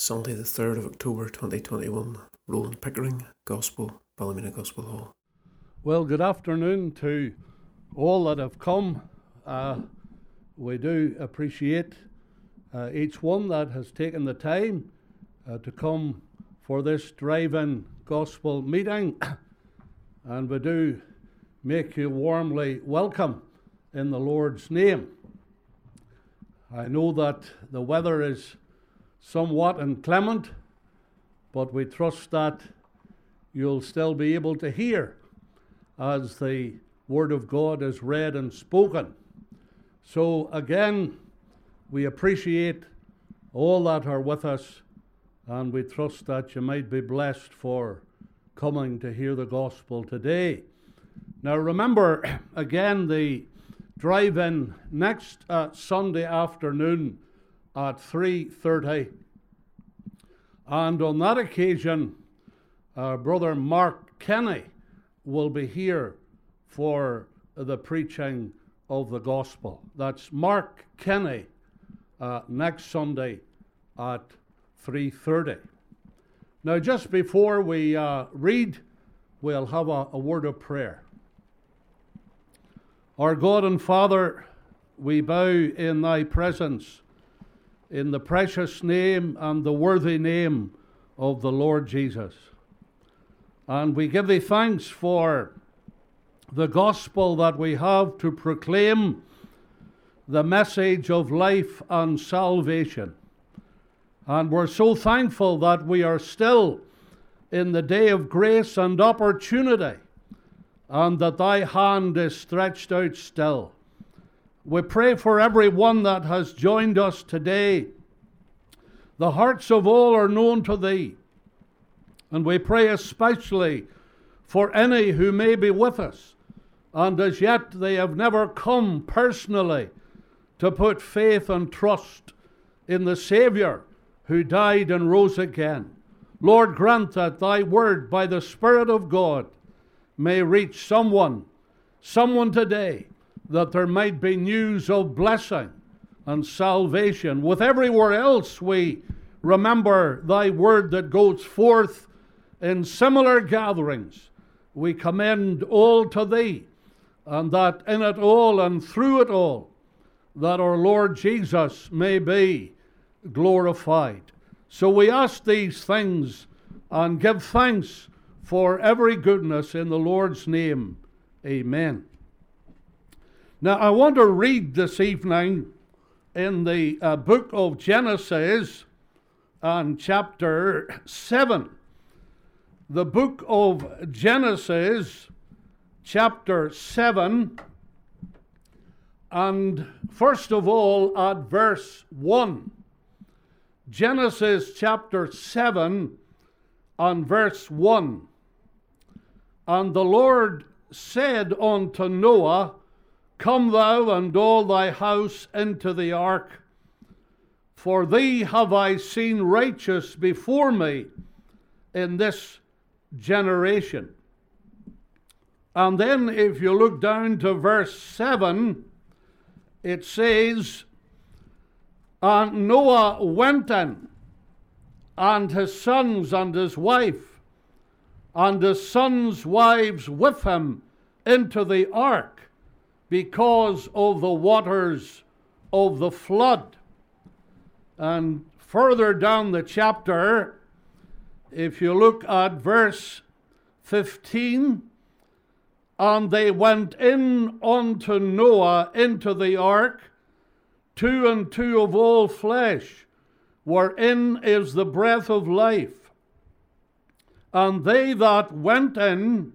Sunday the 3rd of October 2021, Roland Pickering, Gospel, Ballymena Gospel Hall. Well, good afternoon to all that have come. We do appreciate each one that has taken the time to come for this drive-in gospel meeting, and we do make you warmly welcome in the Lord's name. I know that the weather is somewhat inclement, but we trust that you'll still be able to hear as the Word of God is read and spoken. So again, we appreciate all that are with us, and we trust that you might be blessed for coming to hear the gospel today. Now remember, again, the drive-in next Sunday afternoon at 3:30, and on that occasion Brother Mark Kenny will be here for the preaching of the gospel. That's Mark Kenny next Sunday at 3:30. Now just before we read, we'll have a word of prayer. Our God and Father, we bow in thy presence in the precious name and the worthy name of the Lord Jesus. And we give thee thanks for the gospel that we have to proclaim, the message of life and salvation. And we're so thankful that we are still in the day of grace and opportunity, and that thy hand is stretched out still. We pray for everyone that has joined us today. The hearts of all are known to thee. And we pray especially for any who may be with us, and as yet they have never come personally to put faith and trust in the Savior who died and rose again. Lord, grant that thy word by the Spirit of God may reach someone today, that there might be news of blessing and salvation. With everywhere else we remember thy word that goes forth in similar gatherings. We commend all to thee, and that in it all and through it all, that our Lord Jesus may be glorified. So we ask these things and give thanks for every goodness in the Lord's name. Amen. Now I want to read this evening in the book of Genesis and chapter 7. The book of Genesis, chapter 7, and first of all at verse 1. Genesis chapter 7 and verse 1. And the Lord said unto Noah, Come thou and all thy house into the ark, for thee have I seen righteous before me in this generation. And then if you look down to verse 7, it says, And Noah went in, and his sons and his wife, and his sons' wives with him into the ark, because of the waters of the flood. And further down the chapter, if you look at verse 15, And they went in unto Noah into the ark, 2 and 2 of all flesh, wherein is the breath of life. And they that went in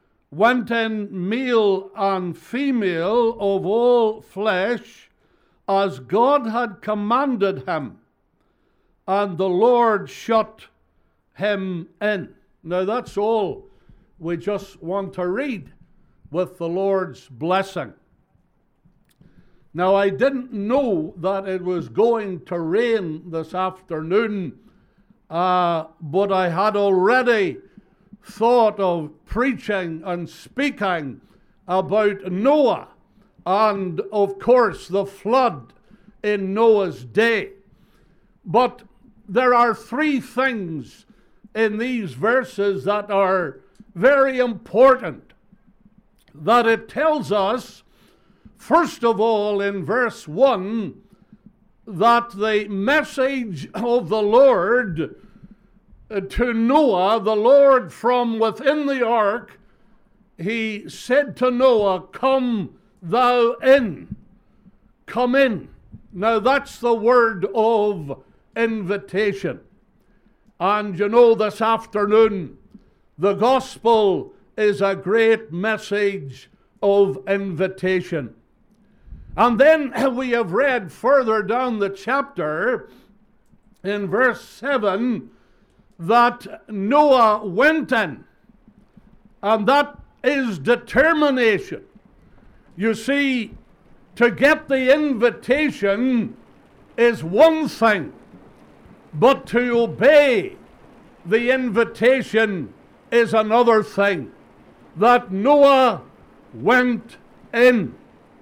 male and female of all flesh, as God had commanded him, and the Lord shut him in. Now that's all we just want to read with the Lord's blessing. Now I didn't know that it was going to rain this afternoon, but I had already thought of preaching and speaking about Noah and of course the flood in Noah's day. But there are three things in these verses that are very important. That it tells us, first of all, in verse 1, that the message of the Lord to Noah, the Lord from within the ark, he said to Noah, "Come thou in." Come in. Now that's the word of invitation. And you know, this afternoon, the gospel is a great message of invitation. And then we have read further down the chapter, in verse 7, that Noah went in. And that is determination. You see, to get the invitation is one thing, but to obey the invitation is another thing. That Noah went in.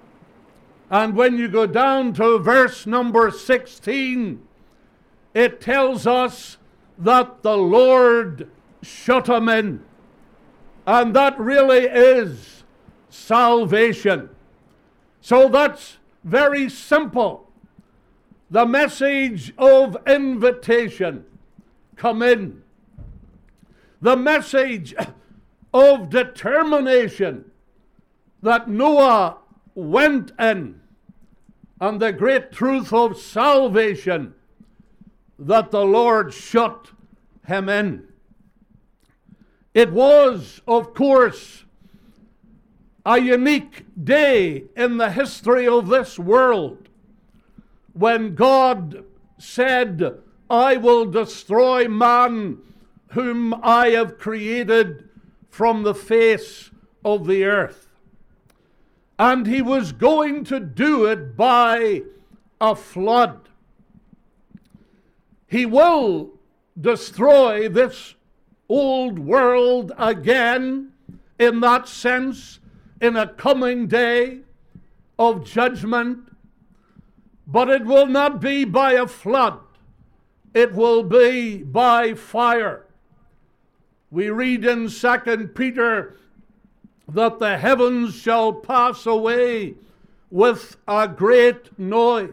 And when you go down to verse number 16, it tells us that the Lord shut him in. And that really is salvation. So that's very simple. The message of invitation, come in. The message of determination, that Noah went in. And the great truth of salvation, that the Lord shut him in. It was, of course, a unique day in the history of this world when God said, "I will destroy man whom I have created from the face of the earth." And he was going to do it by a flood. He will destroy this old world again, in that sense, in a coming day of judgment. But it will not be by a flood. It will be by fire. We read in 2 Peter that the heavens shall pass away with a great noise,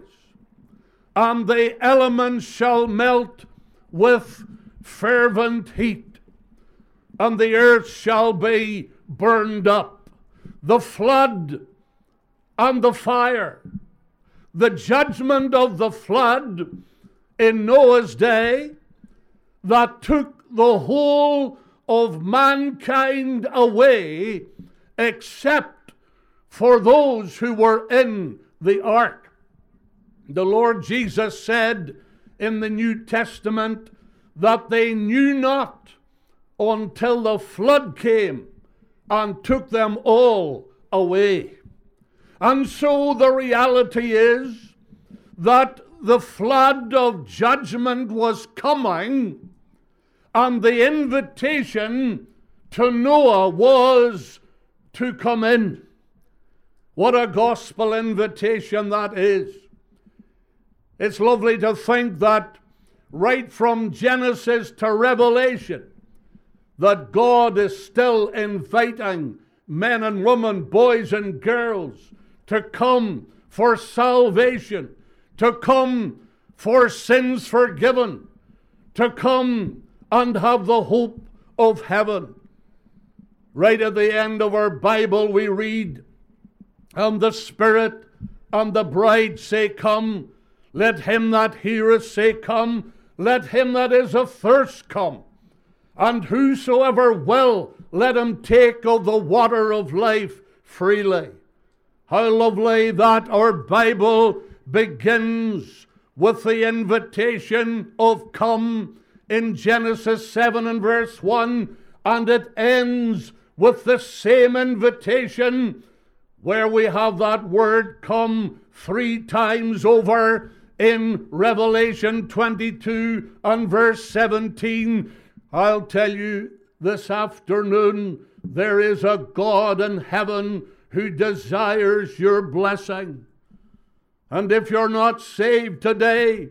and the elements shall melt with fervent heat, and the earth shall be burned up. The flood and the fire, the judgment of the flood in Noah's day that took the whole of mankind away, except for those who were in the ark. The Lord Jesus said in the New Testament that they knew not until the flood came and took them all away. And so the reality is that the flood of judgment was coming, and the invitation to Noah was to come in. What a gospel invitation that is. It's lovely to think that right from Genesis to Revelation, that God is still inviting men and women, boys and girls, to come for salvation, to come for sins forgiven, to come and have the hope of heaven. Right at the end of our Bible we read, "And the Spirit and the bride say, Come. Let him that heareth say, Come. Let him that is athirst come. And whosoever will, let him take of the water of life freely." How lovely that our Bible begins with the invitation of come in Genesis 7 and verse 1, and it ends with the same invitation where we have that word come 3 times over in Revelation 22 and verse 17. I'll tell you this afternoon, there is a God in heaven who desires your blessing. And if you're not saved today,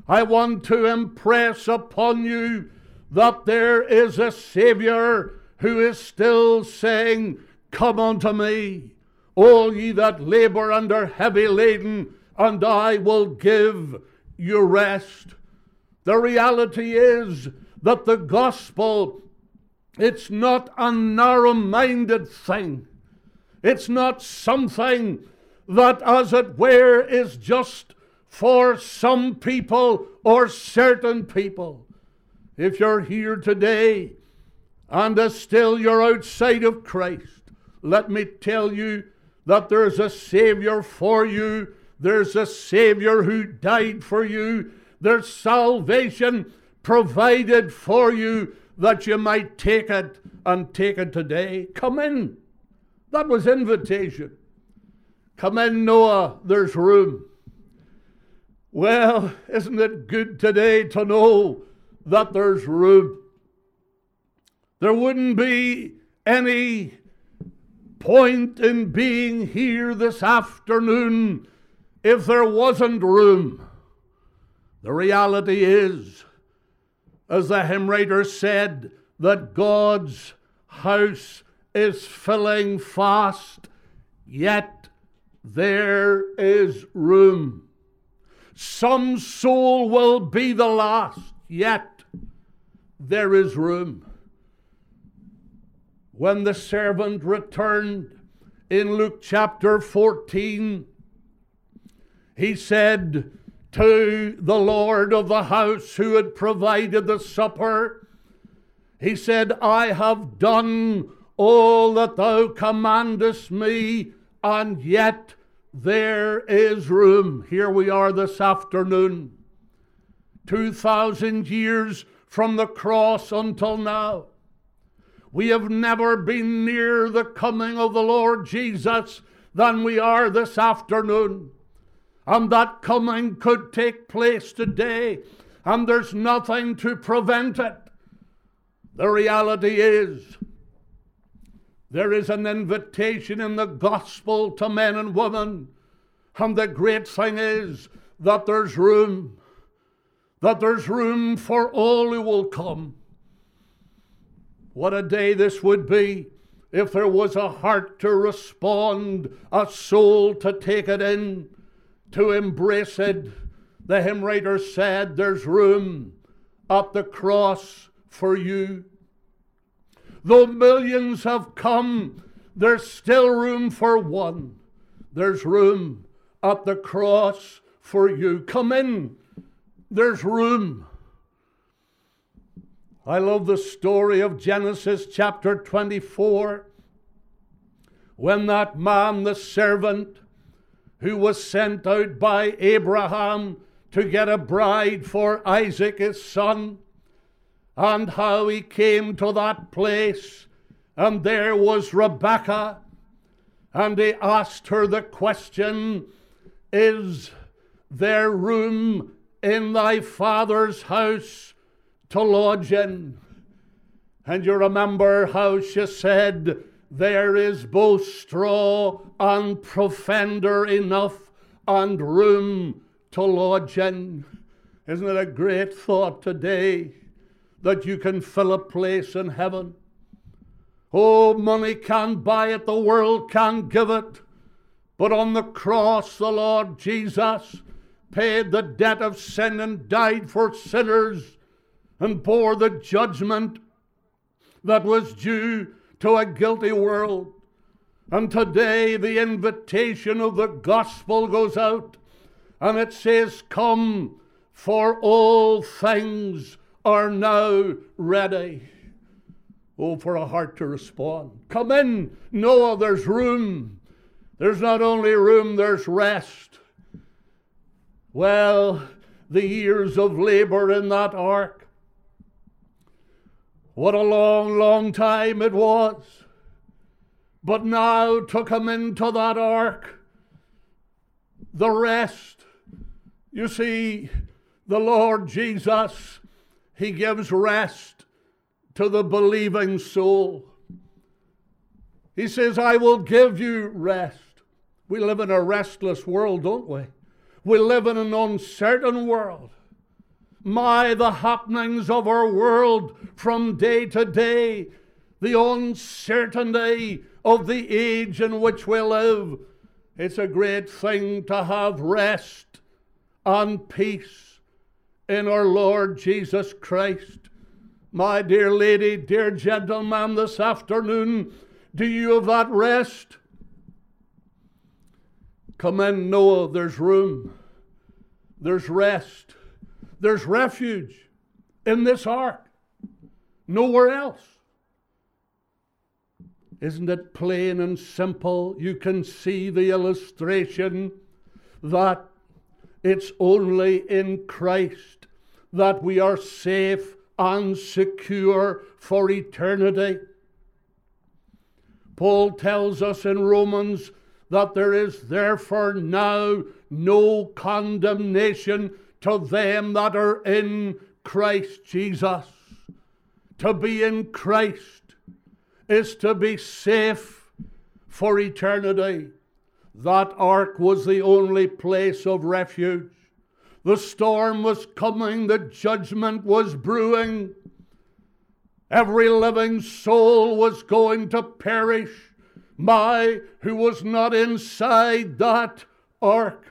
I want to impress upon you that there is a Savior who is still saying, come unto me, all ye that labor and are heavy laden, and I will give you rest. The reality is that the gospel, it's not a narrow-minded thing. It's not something that, as it were, is just for some people or certain people. If you're here today and still you're outside of Christ, let me tell you that there's a Savior for you. There's a Savior who died for you. There's salvation provided for you that you might take it, and take it today. Come in. That was invitation. Come in, Noah, there's room. Well, isn't it good today to know that there's room? There wouldn't be any point in being here this afternoon if there wasn't room. The reality is, as the hymn writer said, that God's house is filling fast, yet there is room. Some soul will be the last, yet there is room. When the servant returned in Luke chapter 14, he said to the Lord of the house who had provided the supper, he said, I have done all that thou commandest me, and yet there is room. Here we are this afternoon, 2,000 years from the cross until now. We have never been near the coming of the Lord Jesus than we are this afternoon. And that coming could take place today, and there's nothing to prevent it. The reality is, there is an invitation in the gospel to men and women, and the great thing is that there's room for all who will come. What a day this would be if there was a heart to respond, a soul to take it in, to embrace it. The hymn writer said, there's room at the cross for you. Though millions have come, there's still room for one. There's room at the cross for you. Come in. There's room. I love the story of Genesis chapter 24, when that man, the servant, who was sent out by Abraham to get a bride for Isaac his son, and how he came to that place, and there was Rebekah, and he asked her the question, is there room in thy father's house to lodge in? And you remember how she said, there is both straw and provender enough and room to lodge in. Isn't it a great thought today that you can fill a place in heaven? Oh, money can't buy it, the world can't give it, but on the cross the Lord Jesus paid the debt of sin and died for sinners and bore the judgment that was due to a guilty world. And today the invitation of the gospel goes out, and it says, come, for all things are now ready. Oh, for a heart to respond. Come in, Noah, there's room. There's not only room, there's rest. Well, the years of labor in that ark, what a long, long time it was. But now to come into that ark, the rest. You see, the Lord Jesus, he gives rest to the believing soul. He says, I will give you rest. We live in a restless world, don't we? We live in an uncertain world. the happenings of our world from day to day, the uncertainty of the age in which we live. It's a great thing to have rest and peace in our Lord Jesus Christ. My dear lady, dear gentleman, this afternoon, do you have that rest? Come in, Noah, there's room. There's rest. There's refuge in this ark. Nowhere else. Isn't it plain and simple? You can see the illustration that it's only in Christ that we are safe and secure for eternity. Paul tells us in Romans that there is therefore now no condemnation to them that are in Christ Jesus. To be in Christ is to be safe for eternity. That ark was the only place of refuge. The storm was coming, the judgment was brewing. Every living soul was going to perish. Who was not inside that ark.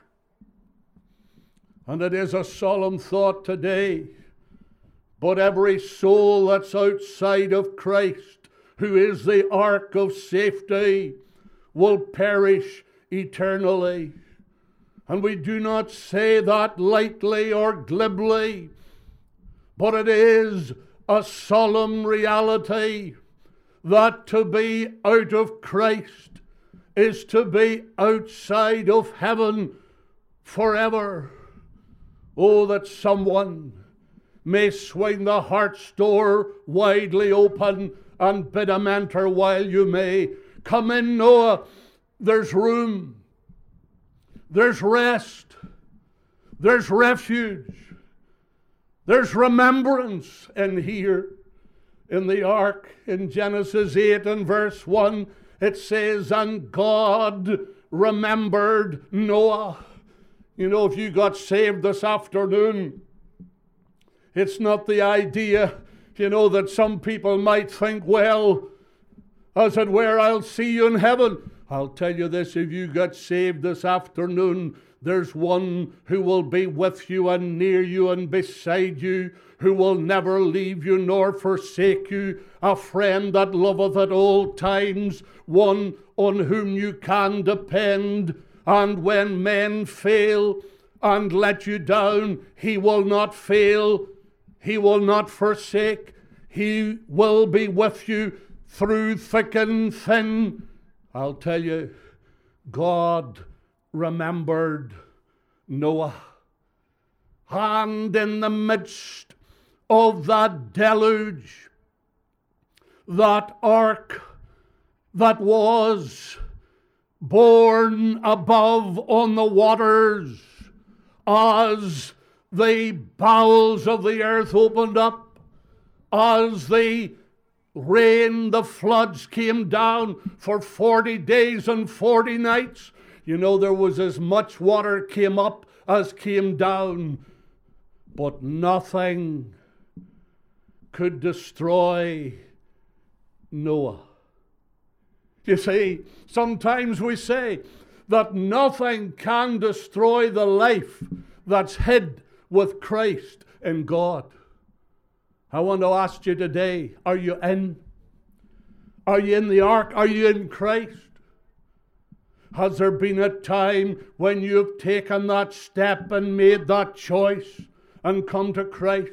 And it is a solemn thought today. But every soul that's outside of Christ, who is the ark of safety, will perish eternally. And we do not say that lightly or glibly, but it is a solemn reality that to be out of Christ is to be outside of heaven forever. Oh, that someone may swing the heart's door widely open and bid him enter while you may. Come in, Noah. There's room. There's rest. There's refuge. There's remembrance in here. In the ark, in Genesis 8 and verse 1, it says, and God remembered Noah. You know, if you got saved this afternoon, it's not the idea, that some people might think, well, as it were, I'll see you in heaven. I'll tell you this, if you got saved this afternoon, there's one who will be with you and near you and beside you, who will never leave you nor forsake you, a friend that loveth at all times, one on whom you can depend. And when men fail and let you down, he will not fail, he will not forsake, he will be with you through thick and thin. I'll tell you, God remembered Noah. And in the midst of that deluge, that ark that was borne above on the waters, as the bowels of the earth opened up, as the rain, the floods came down for 40 days and 40 nights. There was as much water came up as came down, but nothing could destroy Noah. You see, sometimes we say that nothing can destroy the life that's hid with Christ in God. I want to ask you today, are you in? Are you in the ark? Are you in Christ? Has there been a time when you've taken that step and made that choice and come to Christ?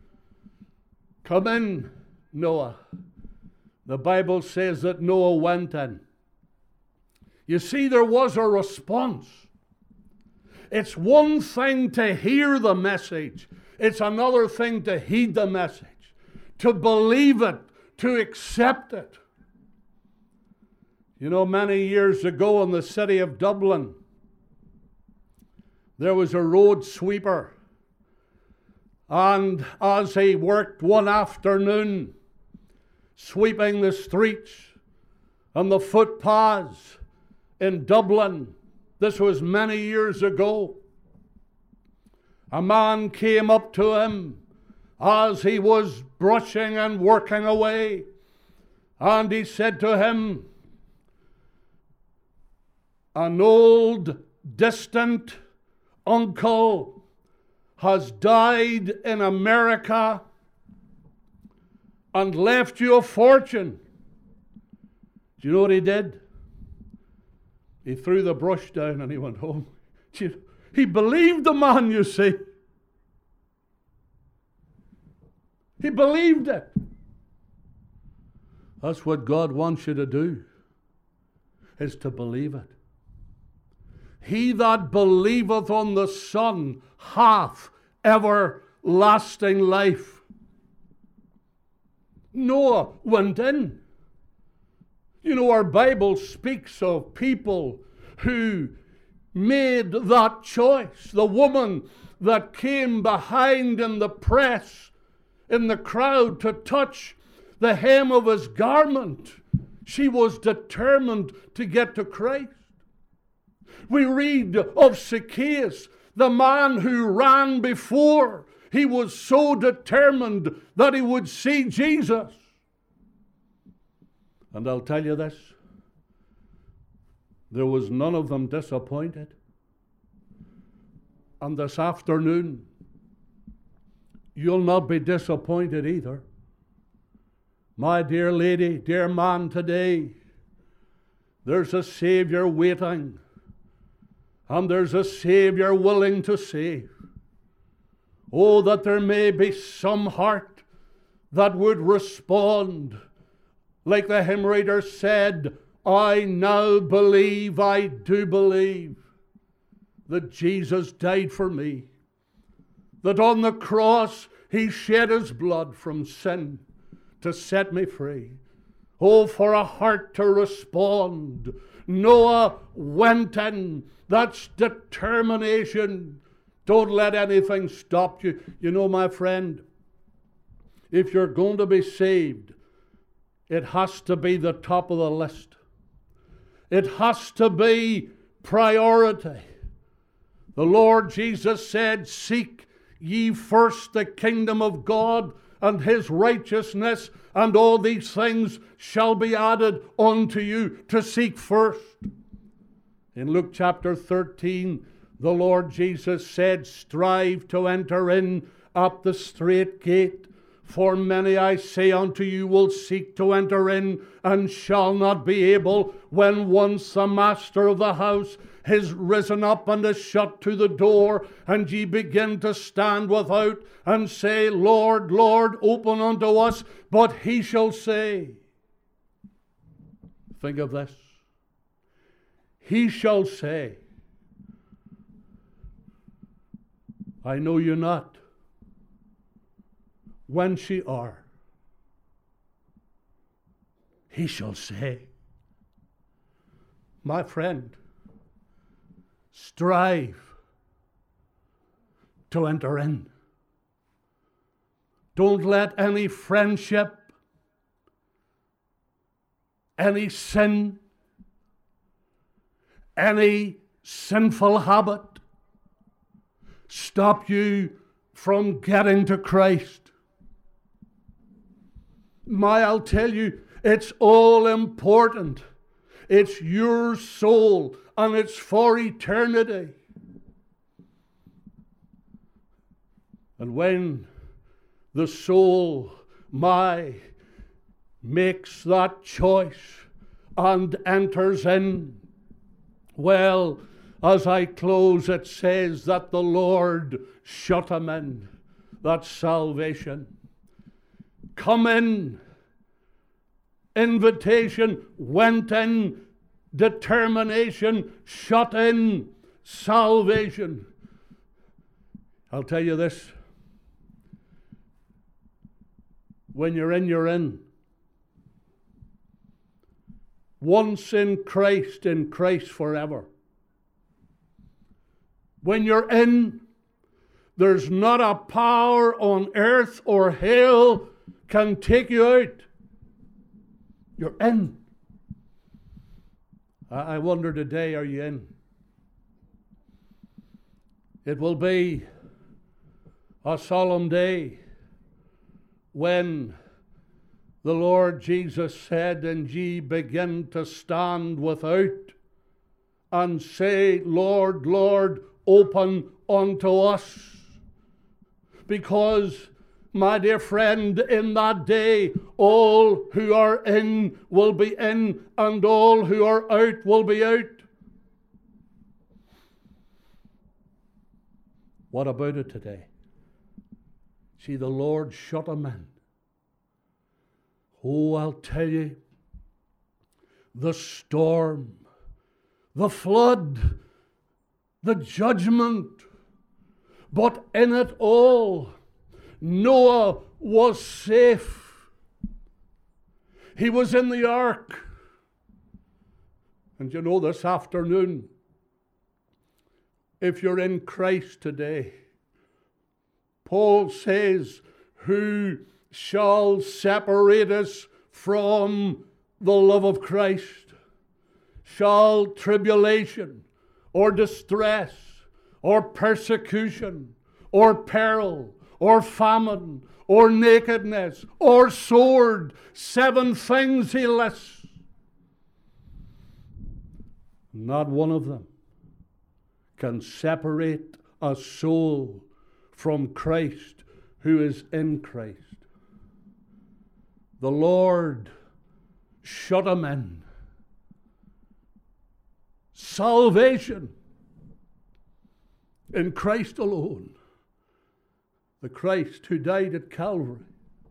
Come in, Noah. The Bible says that Noah went in. You see, there was a response. It's one thing to hear the message. It's another thing to heed the message, to believe it, to accept it. Many years ago in the city of Dublin, there was a road sweeper. And as he worked one afternoon, sweeping the streets and the footpaths in Dublin, this was many years ago, a man came up to him as he was brushing and working away, and he said to him, an old distant uncle has died in America and left you a fortune. Do you know what he did? He threw the brush down and he went home. He believed the man, you see. He believed it. That's what God wants you to do, is to believe it. He that believeth on the Son hath everlasting life. Noah went in. You know, our Bible speaks of people who made that choice. The woman that came behind in the press, in the crowd, to touch the hem of his garment, she was determined to get to Christ. We read of Zacchaeus, the man who ran before. He was so determined that he would see Jesus. And I'll tell you this, there was none of them disappointed. And this afternoon, you'll not be disappointed either. My dear lady, dear man, today, there's a Savior waiting. And there's a Savior willing to save. Oh, that there may be some heart that would respond. Like the hymn writer said, I now believe, I do believe, that Jesus died for me. That on the cross he shed his blood from sin to set me free. Oh, for a heart to respond. Noah went in. That's determination. Don't let anything stop you. You know, my friend, if you're going to be saved, it has to be the top of the list. It has to be priority. The Lord Jesus said, seek ye first the kingdom of God and his righteousness, and all these things shall be added unto you. To seek first. In Luke chapter 13, the Lord Jesus said, strive to enter in at the strait gate. For many, I say unto you, will seek to enter in and shall not be able, when once the master of the house is risen up and is shut to the door, and ye begin to stand without and say, Lord, Lord, open unto us. But he shall say, think of this, he shall say, I know you not. Whence ye are? He shall say, my friend, strive to enter in. Don't let any friendship, any sin, any sinful habit stop you from getting to Christ. I'll tell you, it's all important. It's your soul, and it's for eternity. And when the soul, makes that choice and enters in, well, as I close, it says that the Lord shut him in. That's salvation. Come in. Invitation, went in. Determination, shut in. Salvation. I'll tell you this. When you're in, you're in. Once in Christ forever. When you're in, there's not a power on earth or hell can take you out. You're in. I wonder today, are you in? It will be a solemn day when the Lord Jesus said, "And ye begin to stand without and say, Lord, Lord, open unto us." Because, my dear friend, in that day, all who are in will be in, and all who are out will be out. What about it today? See, the Lord shut them in. Oh, I'll tell you, the storm, the flood, the judgment, but in it all, Noah was safe. He was in the ark. And you know, this afternoon, if you're in Christ today, Paul says, "Who shall separate us from the love of Christ? Shall tribulation, or distress, or persecution, or peril, or famine, or nakedness, or sword?" 7 things he lists. Not one of them can separate a soul from Christ who is in Christ. The Lord shut him in. Salvation in Christ alone. The Christ who died at Calvary,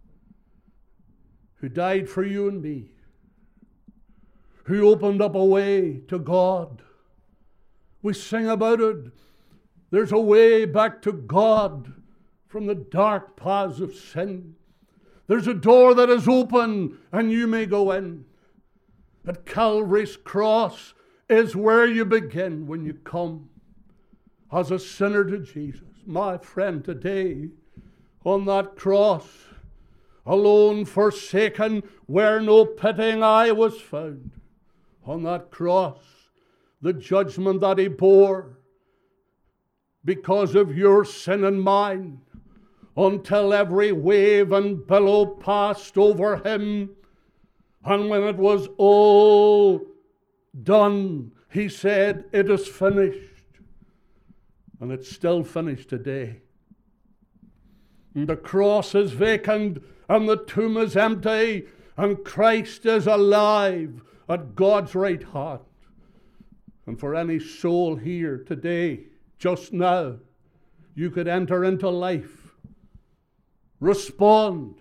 who died for you and me, who opened up a way to God. We sing about it. There's a way back to God from the dark paths of sin. There's a door that is open and you may go in. At Calvary's cross is where you begin when you come as a sinner to Jesus. My friend, today on that cross, alone, forsaken, where no pitying eye was found, on that cross, the judgment that he bore because of your sin and mine, until every wave and billow passed over him. And when it was all done, he said, "It is finished." And it's still finished today. And the cross is vacant, and the tomb is empty, and Christ is alive at God's right hand. And for any soul here today, just now, you could enter into life, respond,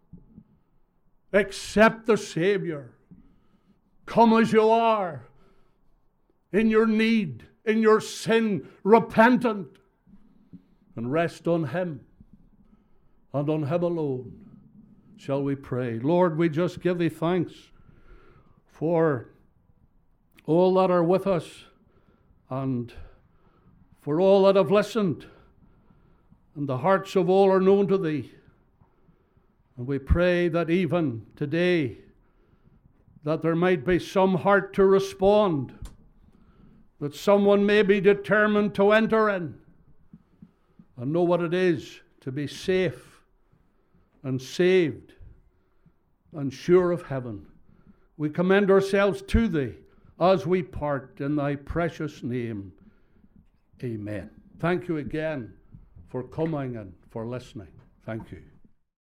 accept the Savior, come as you are, in your need, in your sin, repentant, and rest on him, and on him alone. Shall we pray? Lord, we just give thee thanks for all that are with us, and for all that have listened, and the hearts of all are known to thee. And we pray that even today, that there might be some heart to respond, that someone may be determined to enter in and know what it is to be safe and saved and sure of heaven. We commend ourselves to thee as we part in thy precious name. Amen. Thank you again for coming and for listening. Thank you.